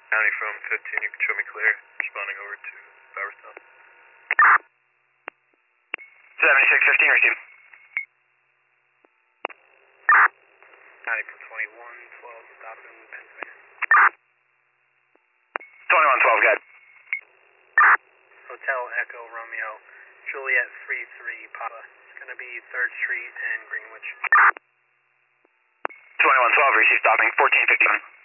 County from 15, you can show me clear. Responding over to Bowerstown. 7615, receive. County from 2112, stopping Pennsylvania. 2112, good. Hotel Echo Romeo, Juliet 33 Papa. It's going to be 3rd Street and Greenwich. 2112, receive, stopping 1451.